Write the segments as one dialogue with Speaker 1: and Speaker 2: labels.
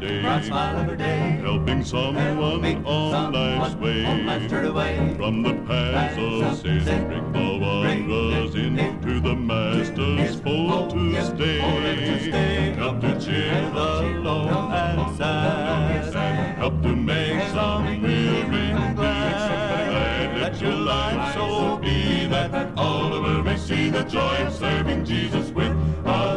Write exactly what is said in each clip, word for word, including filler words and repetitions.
Speaker 1: day.
Speaker 2: Bright smile every day.
Speaker 1: Helping someone on life's way. From the paths of sin, bring the wanderers into the Master's fold to stay. Help to cheer the lone and sad. Help to make some weary glad. Let your life so be that all the world may see the joy of serving Jesus with a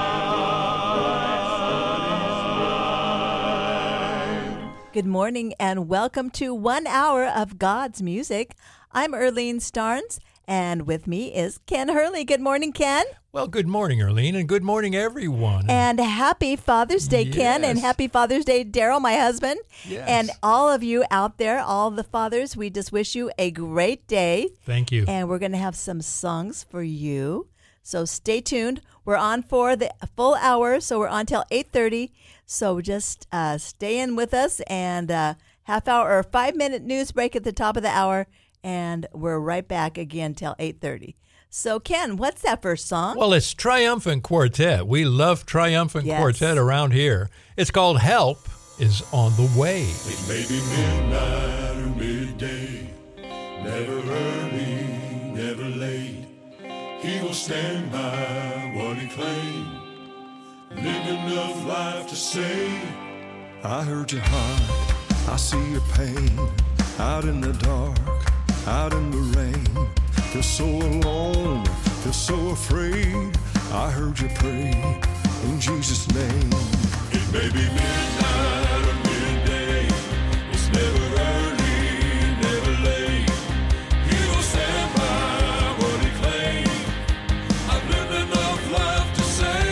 Speaker 1: smile.
Speaker 3: Good morning and welcome to one hour of God's music. I'm Earlene Starnes, and with me is Ken Hurley. Good morning, Ken.
Speaker 4: Well, good morning, Earlene, and good morning, everyone.
Speaker 3: And happy Father's Day,
Speaker 4: Yes.
Speaker 3: Ken, and happy Father's Day, Daryl, my husband.
Speaker 4: Yes.
Speaker 3: And all of you out there, all the fathers, we just wish you a great day.
Speaker 4: Thank you.
Speaker 3: And we're going to have some songs for you. So stay tuned. We're on for the full hour, so we're on till eight thirty. So just uh, stay in with us, and uh, half hour or five-minute news break at the top of the hour, and we're right back again till eight thirty. So, Ken, what's that first song?
Speaker 4: Well, it's Triumphant Quartet. We love Triumphant
Speaker 3: Yes.
Speaker 4: Quartet around here. It's called Help is on the Way.
Speaker 1: It may be midnight or midday, never early, never late. He will stand by what he claimed, live enough life to say,
Speaker 5: I heard your heart, I see your pain, out in the dark, out in the rain. Feel so alone, feel so afraid. I heard you pray in Jesus' name.
Speaker 1: it may be midnight or midday, it's never early, never late. He will stand by what he claimed, I've lived enough life to say,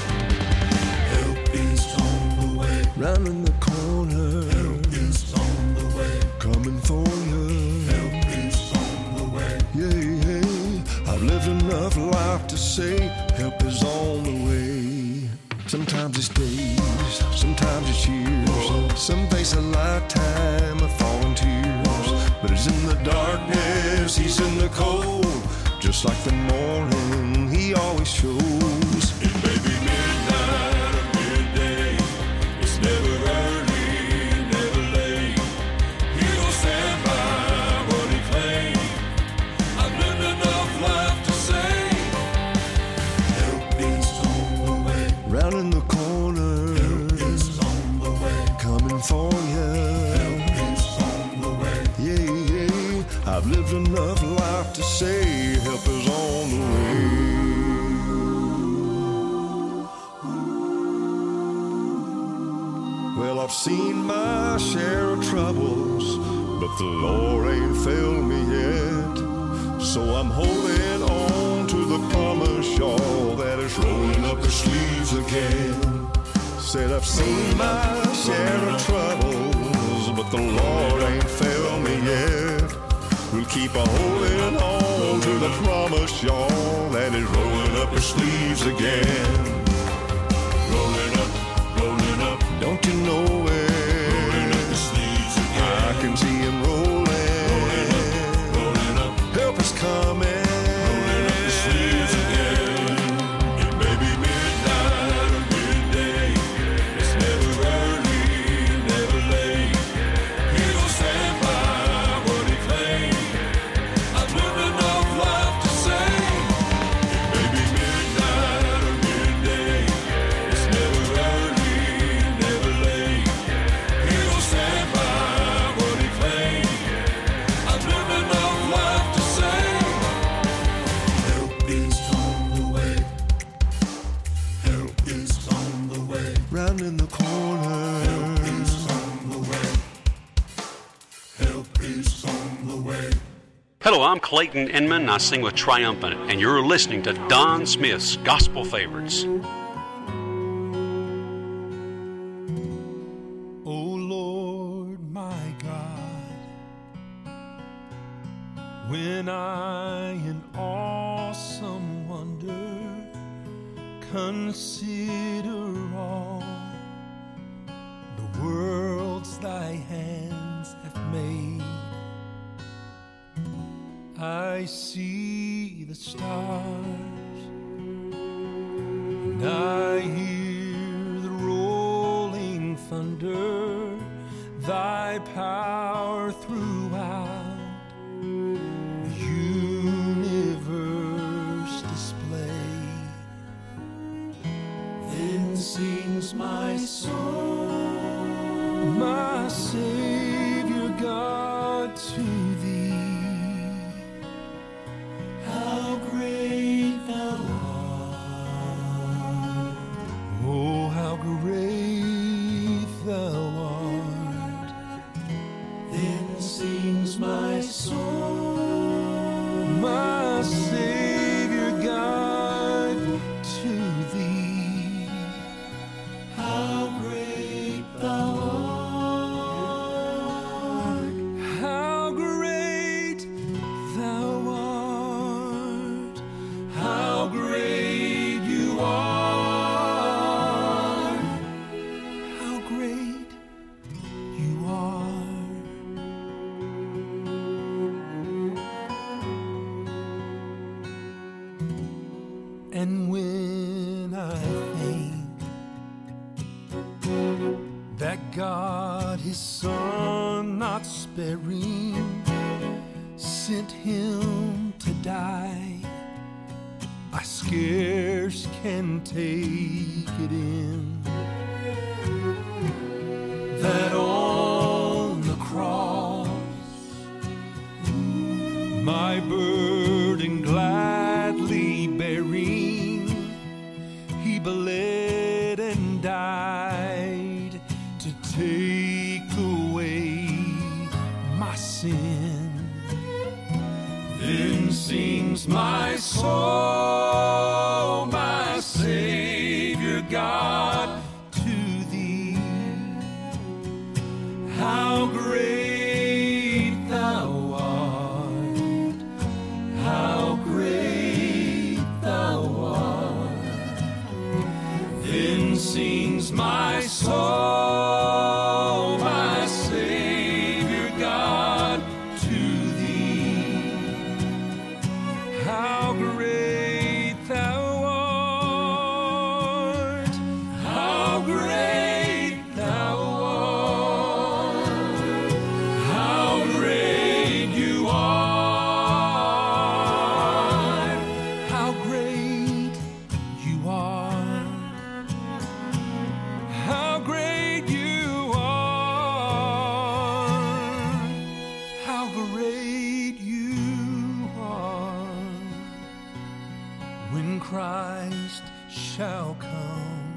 Speaker 1: help is on the way,
Speaker 5: Round in the corner,
Speaker 1: help is on the way,
Speaker 5: coming for you.
Speaker 1: help is on the way.
Speaker 5: Yeah, yeah. I've lived enough life to say help is on the way. Sometimes it's days, sometimes it's years. Some face a lifetime of falling tears. But it's in the darkness, he's in the cold. Just like the morning, he always shows.
Speaker 1: It may be midnight or midday, it's never early, never late. He will stand by what he claimed, I've lived enough life to say, help is on the way,
Speaker 5: Round in the corner,
Speaker 1: help is on the way,
Speaker 5: coming for you.
Speaker 1: help is on the way.
Speaker 5: Yeah, yeah. I've lived enough life to say help is on the way. Well, I've seen my share of troubles, but the Lord ain't failed me yet. So I'm holding on to the promise, y'all, that is rolling up the sleeves again. Said I've seen my share of troubles, but the Lord ain't failed me yet. We'll keep a holding on to the promise, y'all, that is rolling up his sleeves again.
Speaker 1: Rolling up, rolling up,
Speaker 5: Don't you know
Speaker 1: rolling up
Speaker 5: it?
Speaker 1: the sleeves
Speaker 5: I
Speaker 1: again.
Speaker 5: can see him rolling.
Speaker 1: Rolling up,
Speaker 5: Help is coming.
Speaker 1: rolling up the sleeves again. It may be midnight or midday, it's never early, never late. He will stand by what he claimed, I've lived enough life to say. It may be midnight or midday, it's never early, never late. He will stand by what he claimed, I've lived enough life to say, help is on the way, help is on the way,
Speaker 5: Round in the corner.
Speaker 1: is on the way, help is on the way.
Speaker 6: Hello, I'm Clayton Inman. I sing with Triumphant, and you're listening to Don Smith's Gospel Favorites.
Speaker 7: O Lord my God, when I in awesome wonder consider all the worlds thy hands have made, I see the stars, and I hear the rolling thunder, thy power throughout the universe display. Then sings my soul, my Savior God, to thee. How great thou art! Oh, how great thou art! Then sings my soul, my Savior God, to thee. How great thou art! How great thou art! How great you are! How great you are! And when I think that God, his Son, not sparing, sent him to die, I scarce can take it in, that on the cross my burden gladly bearing, he bled and died to take away my sin. Then sings my soul, my Savior God, to thee. How great thou art! How great thou art! Then sings my soul, my Savior God, to thee. How great thou art! How great thou art! How great you are! How great you are! How great you are! How great you are! When Christ shall come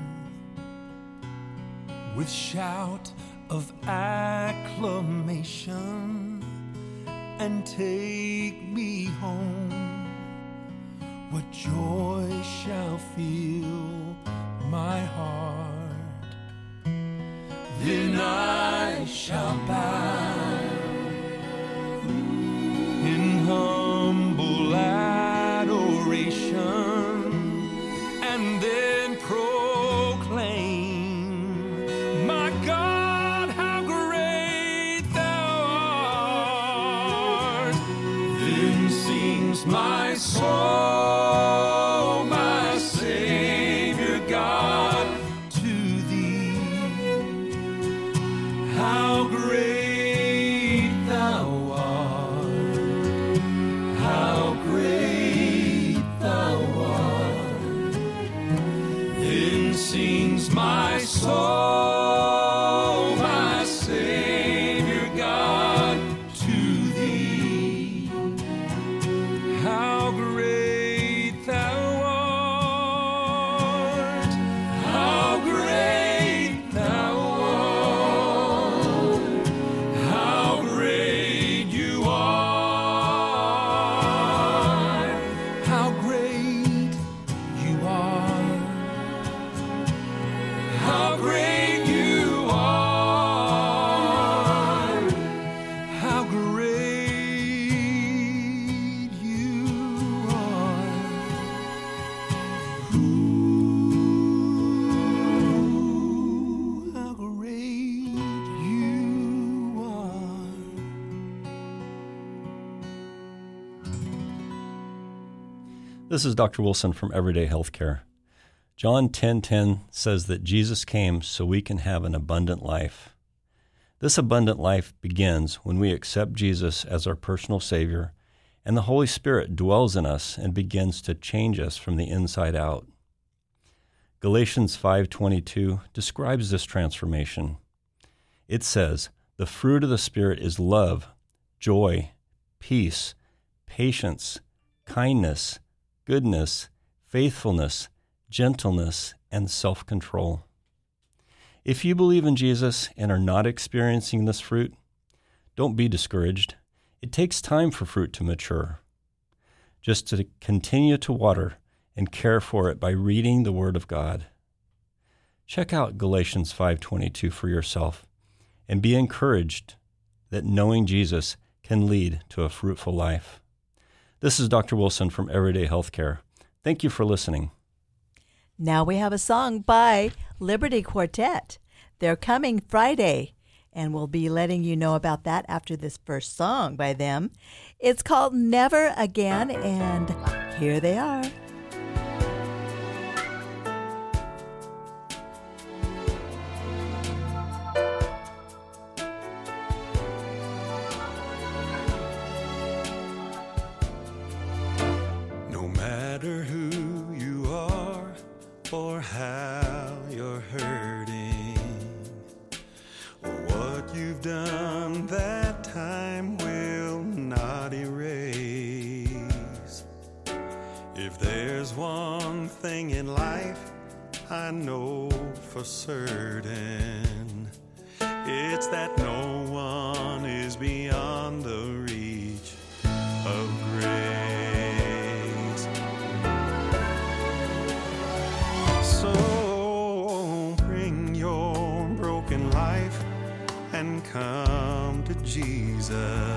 Speaker 7: with shout of acclamation and take me home, what joy shall fill my heart. Then I shall bow in humble adoration, and then proclaim, my God, how great thou art. Then sings my soul, my Savior God, to thee. How great thou art! How great thou art! Then sings my soul, my Savior God, to thee. How great thou art! How great thou art! How great you are! How great you are! How great you are! How great you are! Ooh, how great you are!
Speaker 2: This is Doctor Wilson from Everyday Healthcare. John ten ten says that Jesus came so we can have an abundant life. This abundant life begins when we accept Jesus as our personal Savior, and the Holy Spirit dwells in us and begins to change us from the inside out. Galatians five twenty-two describes this transformation. It says, "The fruit of the Spirit is love, joy, peace, patience, kindness, goodness, faithfulness, gentleness, and self-control." If you believe in Jesus and are not experiencing this fruit, don't be discouraged. It takes time for fruit to mature. Just to continue to water and care for it by reading the Word of God. Check out Galatians five twenty-two for yourself and be encouraged that knowing Jesus can lead to a fruitful life. This is Doctor Wilson from Everyday Healthcare. Thank you for listening.
Speaker 3: Now we have a song by Liberty Quartet. They're coming Friday, and we'll be letting you know about that after this first song by them. It's called Never Again, and here they are.
Speaker 1: No matter who you are or how you're hurting, or what you've done, that time will not erase. If there's one thing in life I know for certain, it's that no one is beyond the reach of grace. So bring your broken life and come to Jesus.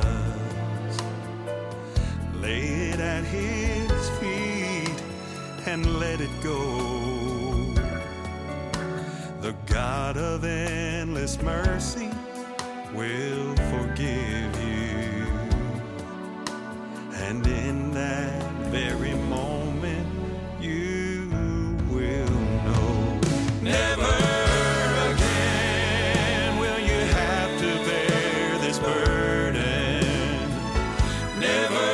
Speaker 1: Lay it at His feet and let it go. The God of endless mercy will forgive you, and in that very moment you will know. Never again will you have to bear this burden. Never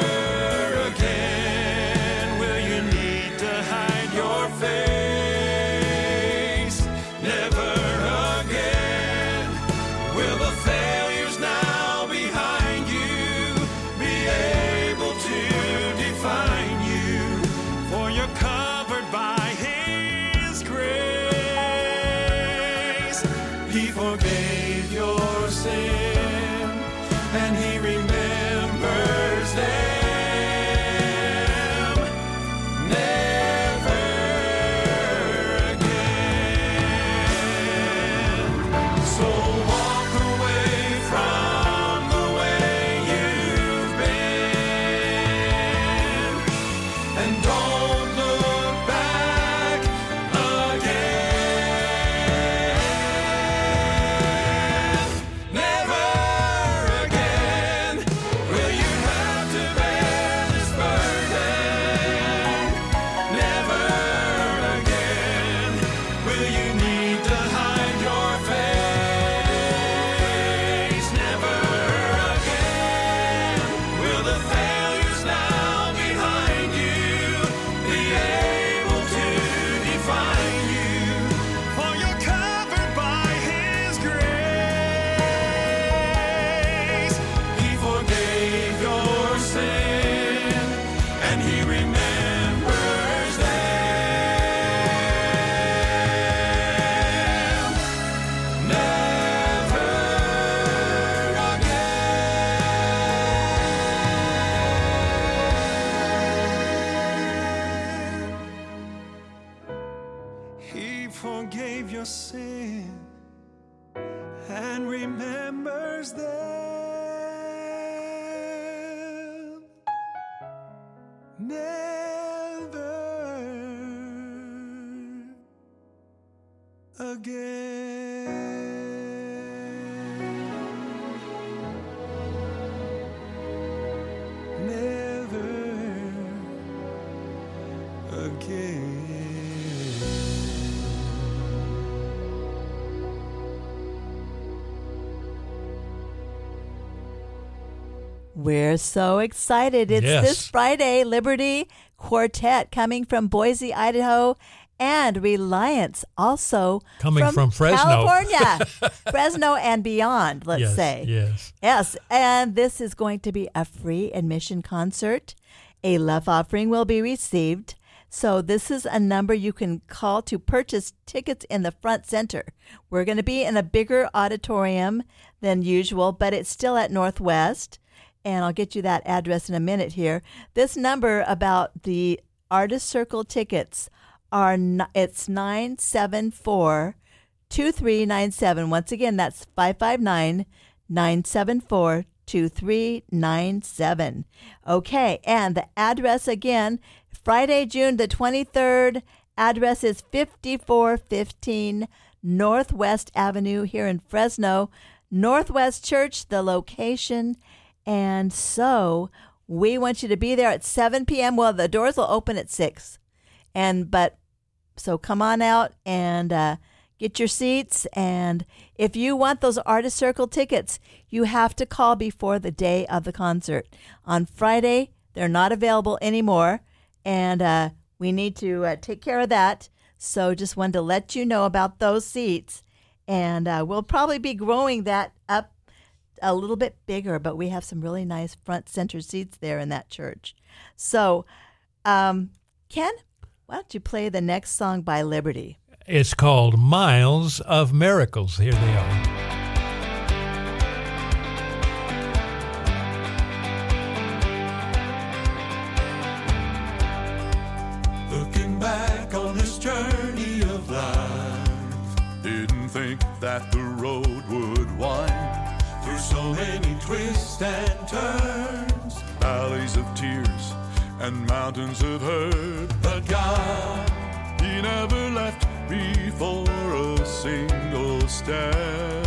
Speaker 1: again will you need to hide your face. Never again will the failures now behind you be able to define you, for you're covered by His grace. He forgave your sin and He remembers them. Never again. So walk away from the way you've been, and don't look back again. Never again will you have to bear this burden. Never again will you need to hide your face. Never again will the failures now behind you be able to define you, for you're covered by His grace. He forgave your sin and He remembers them. Never again. He forgave your sin and remembers them. Never again. Never again.
Speaker 3: We're so excited. It's
Speaker 4: Yes.
Speaker 3: this Friday, Liberty Quartet coming from Boise, Idaho, and Reliance also
Speaker 4: Coming from Fresno.
Speaker 3: California, Fresno and beyond, let's
Speaker 4: yes,
Speaker 3: say.
Speaker 4: Yes.
Speaker 3: Yes, and this is going to be a free admission concert. A love offering will be received. So this is a number you can call to purchase tickets in the front center. We're going to be in a bigger auditorium than usual, but it's still at Northwest. And I'll get you that address in a minute here. This number about the Artist Circle tickets are n- it's nine seven four, two three nine seven. Once again, that's five five nine, nine seven four, two three nine seven. Okay, and the address again, Friday, June the twenty-third. Address is fifty-four fifteen Northwest Avenue here in Fresno. Northwest Church, the location. And so we want you to be there at seven p.m. Well, the doors will open at six. And but so come on out and uh, get your seats. And if you want those Artist Circle tickets, you have to call before the day of the concert. On Friday, they're not available anymore. And uh, we need to uh, take care of that. So just wanted to let you know about those seats. And uh, we'll probably be growing that up a little bit bigger, but we have some really nice front center seats there in that church. So, um, Ken, why don't you play the next song by Liberty?
Speaker 4: It's called Miles of Miracles. Here they are.
Speaker 1: Looking back on this journey of life, didn't think that the road would wind through so many twists and turns, valleys of tears and mountains of hurt. But God, He never left me for a single step.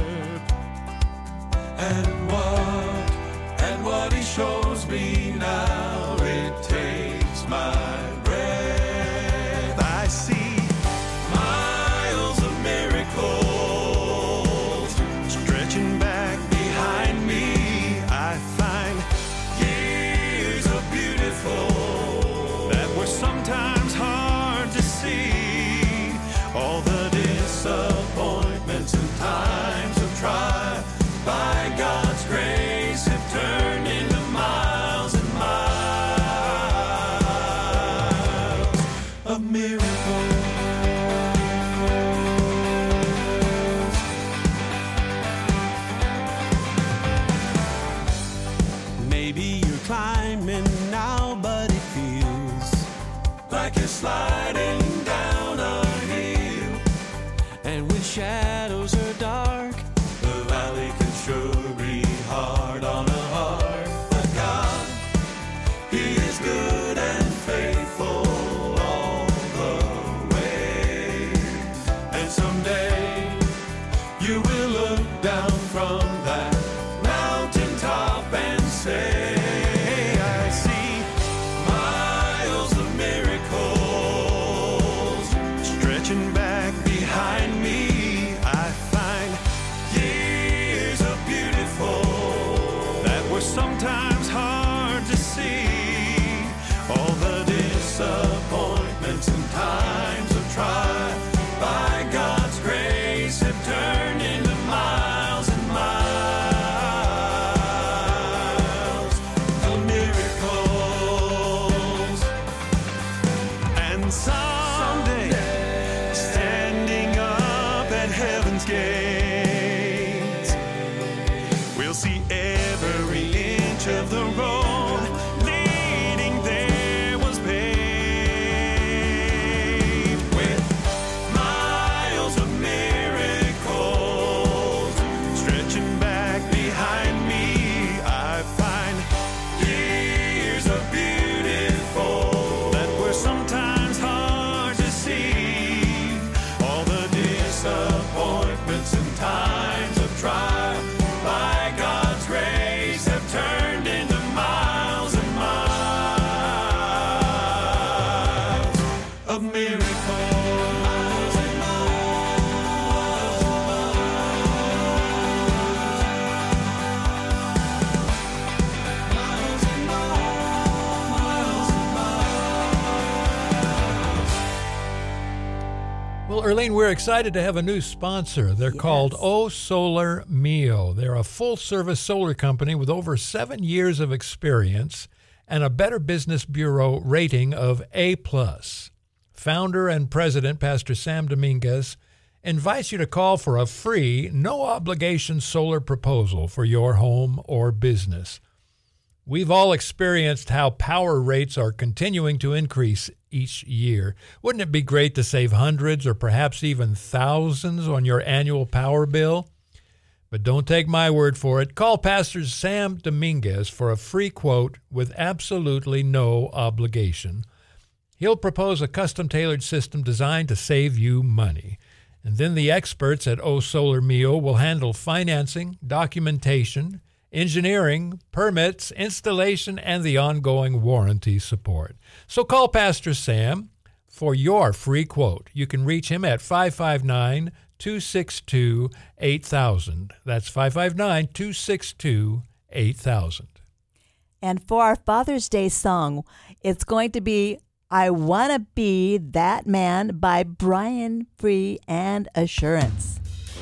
Speaker 1: And what, and what He shows me now, it takes my breath. I see miles of miracles stretching back behind me. I find years of beautiful that were sometimes hard to see. All the disappointments and times of trial, by God's grace, have turned into miles and miles of miracles. Maybe you're climbing now, but it feels like you're sliding down a hill. And when shadows are dark, the valley can sure be hard on a heart. But God, He is good and faithful all the way. And someday you will look down from that mountaintop and say, I see miles of miracles
Speaker 4: Erlene, we're excited to have a new sponsor. They're
Speaker 3: Yes.
Speaker 4: called O Solar Mio. They're a full-service solar company with over seven years of experience and a Better Business Bureau rating of A plus. Founder and president, Pastor Sam Dominguez, invites you to call for a free, no-obligation solar proposal for your home or business. We've all experienced how power rates are continuing to increase each year. Wouldn't it be great to save hundreds or perhaps even thousands on your annual power bill? But don't take my word for it. Call Pastor Sam Dominguez for a free quote with absolutely no obligation. He'll propose a custom-tailored system designed to save you money. And then the experts at O Solar Mio will handle financing, documentation, engineering, permits, installation, and the ongoing warranty support. So call Pastor Sam for your free quote. You can reach him at five five nine, two six two, eight thousand. That's five five nine, two six two, eight thousand.
Speaker 3: And for our Father's Day song, it's going to be I Wanna Be That Man by Brian Free and Assurance.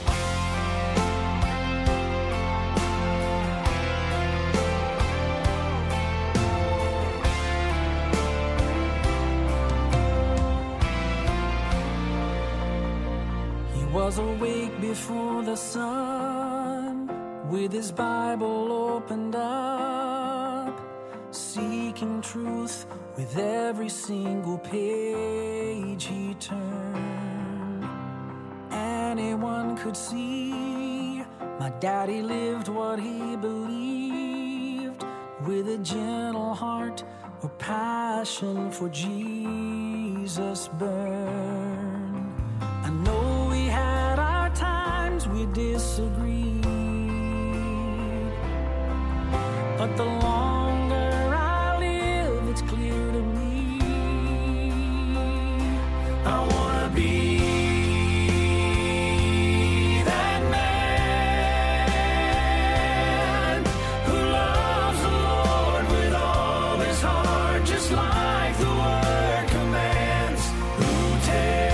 Speaker 8: Was awake before the sun, with his Bible opened up, seeking truth with every single page he turned. Anyone could see my daddy lived what he believed, with a gentle heart where passion for Jesus burned. I know we had our times we disagreed, but the longer I live, it's clear to me I wanna be that man who loves the Lord with all his heart, just like the word commands, who takes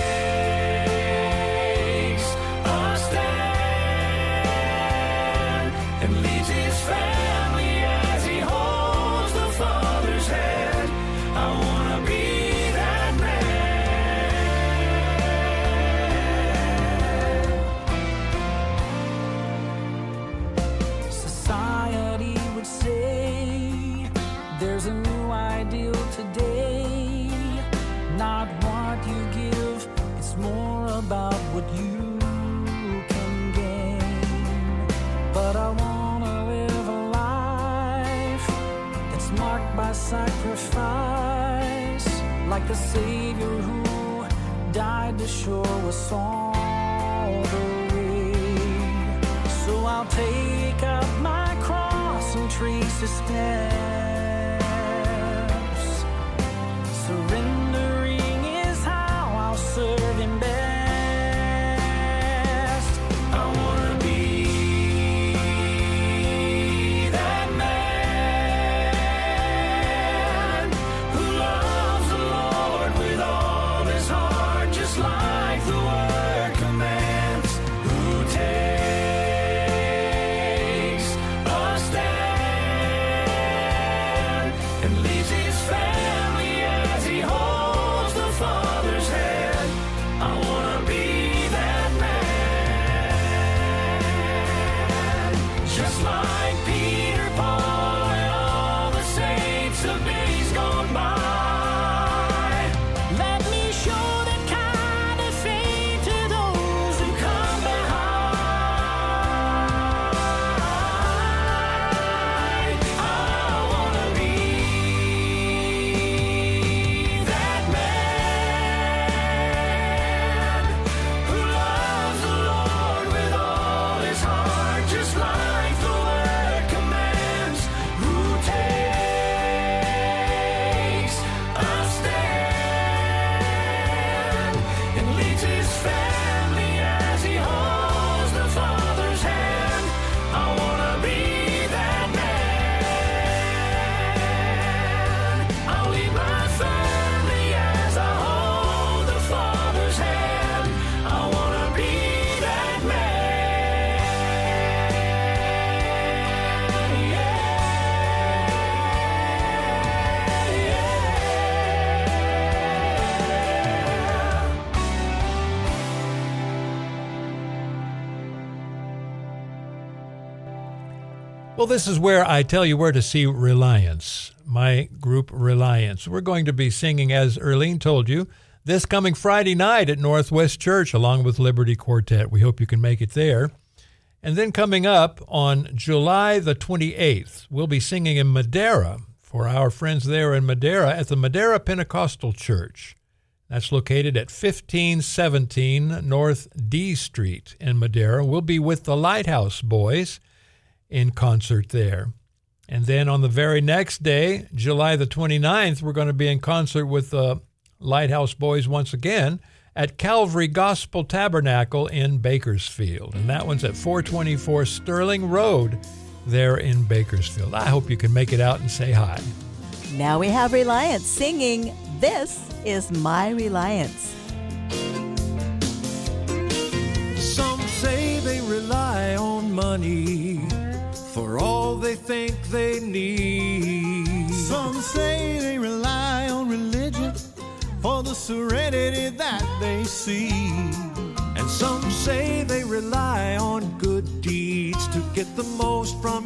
Speaker 8: family as he holds the Father's hand. I wanna be that man. Society would say there's a new ideal today. Not what you give, it's more about what you can gain. But I want marked by sacrifice, like the Savior who died to show us all the way. So I'll take up my cross and trace his steps. Surrendering is how I'll serve him best. I wanna be like the word commands, who takes a stand
Speaker 4: Well, this is where I tell you where to see Reliance, my group Reliance. We're going to be singing, as Erlene told you, this coming Friday night at Northwest Church along with Liberty Quartet. We hope you can make it there. And then coming up on July the twenty-eighth, we'll be singing in Madera for our friends there in Madera at the Madera Pentecostal Church. That's located at fifteen seventeen North D Street in Madera. We'll be with the Lighthouse Boys in concert there. And then on the very next day, July the twenty-ninth, we're going to be in concert with the Lighthouse Boys once again at Calvary Gospel Tabernacle in Bakersfield. And that one's at four twenty-four Sterling Road there in Bakersfield. I hope you can make it out and say hi.
Speaker 3: Now we have Reliance singing, "This is My Reliance."
Speaker 7: Some say they rely on money for all they think they need. Some say they rely on religion for the serenity that they see. And some say they rely on good deeds to get the most from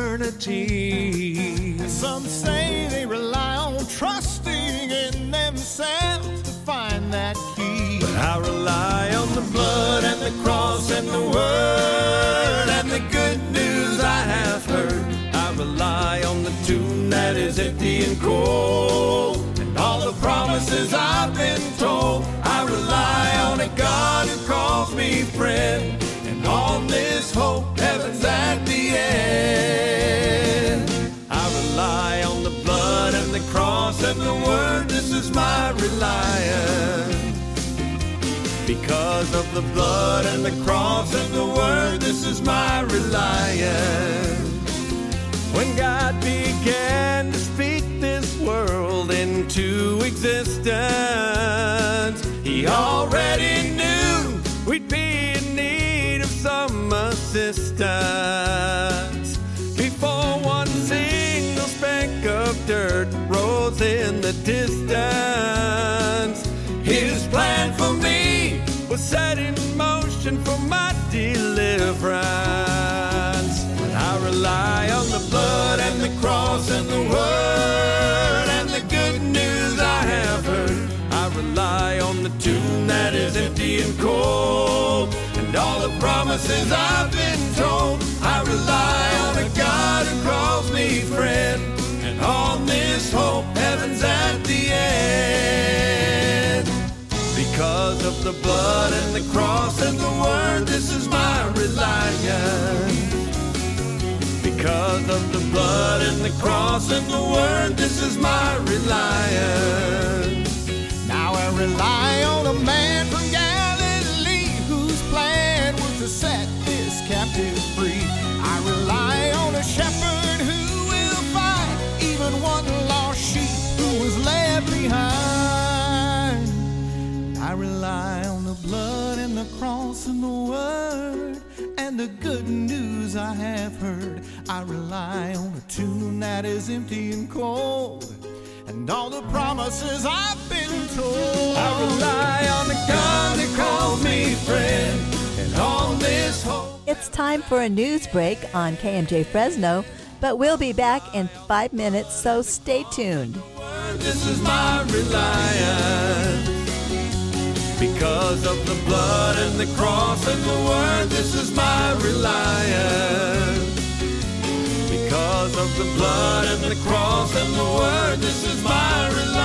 Speaker 7: eternity. And some say they rely on trusting in themselves to find that key. But I rely on the blood and the cross and the word and the good news I have heard. I rely on the tomb that is empty and cold, and all the promises I've been told. I rely on a God who calls me friend, and on this hope heaven's at the end. I rely on the blood and the cross and the word. This is my reliance. Because of the blood and the cross and the word, this is my reliance. When God began to speak this world into existence, He already knew we'd be in need of some assistance. Before one single speck of dirt rose in the distance, His plan for me was set in motion for my deliverance. But I rely on the blood and the cross and the word and the good news I have heard. I rely on the tomb that is empty and cold, and all the promises I've been told. I rely on a God who calls me friend, and on this hope heaven's at the end. Because of the blood and the cross and the word, this is my reliance. Because of the blood and the cross and the word, this is my reliance. Now I rely on a man from Galilee whose plan was to set this captive free. I rely on a shepherd who will find even one lost sheep who was left behind. I rely on the blood and the cross and the word and the good news I have heard. I rely on a tomb that is empty and cold, and all the promises I've been told. I rely on the God that calls me friend, and on this hope.
Speaker 3: It's time for a news break on K M J Fresno, but we'll be back in five minutes, so stay tuned.
Speaker 7: This is my reliance. Because of the blood and the cross and the word, this is my reliance. Because of the blood and the cross and the word, this is my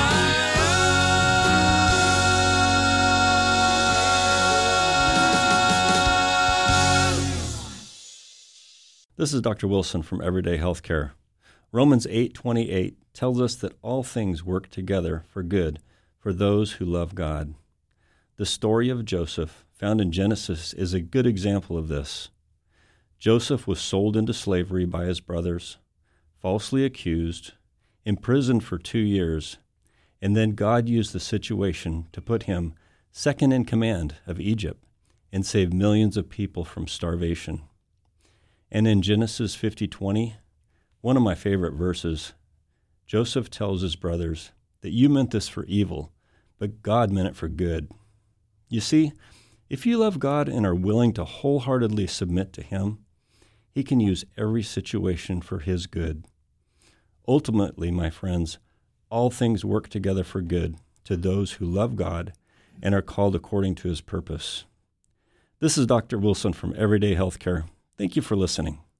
Speaker 7: reliance.
Speaker 2: This is Doctor Wilson from Everyday Healthcare. Romans eight twenty-eight tells us that all things work together for good for those who love God. The story of Joseph, found in Genesis, is a good example of this. Joseph was sold into slavery by his brothers, falsely accused, imprisoned for two years, and then God used the situation to put him second in command of Egypt and save millions of people from starvation. And in Genesis fifty twenty, one of my favorite verses, Joseph tells his brothers that you meant this for evil, but God meant it for good. You see, if you love God and are willing to wholeheartedly submit to Him, He can use every situation for His good. Ultimately, my friends, all things work together for good to those who love God and are called according to His purpose. This is Doctor Wilson from Everyday Healthcare. Thank you for listening.